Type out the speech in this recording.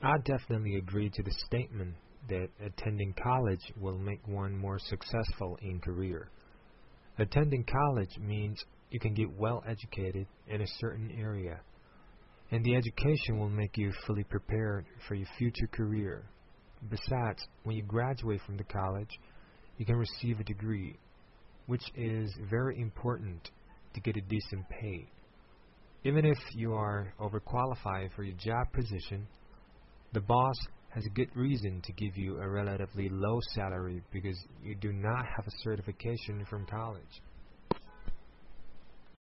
I definitely agree to the statement that attending college will make one more successful in career. Attending college means you can get well educated in a certain area, and the education will make you fully prepared for your future career. Besides, when you graduate from the college, you can receive a degree, which is very important to get a decent pay. Even if you are overqualified for your job position, the boss has a good reason to give you a relatively low salary because you do not have a certification from college.